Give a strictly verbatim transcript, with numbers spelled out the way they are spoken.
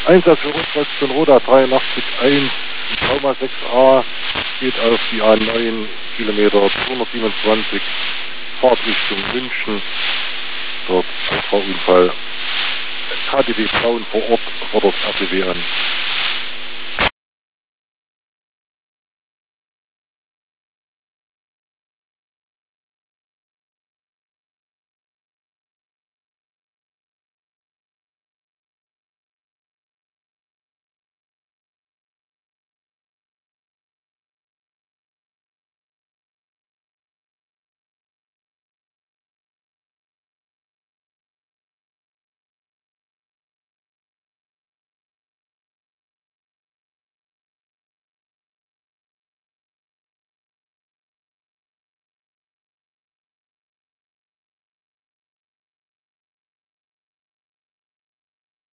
Einsatz für Ostkreuz Roda dreiundachtzig eins, Trauma sechs a, geht auf die A neun, Kilometer zweihundertsiebenundzwanzig, Fahrtrichtung München. Dort Auffahrunfall. K D W Braun vor Ort fordert R T W an.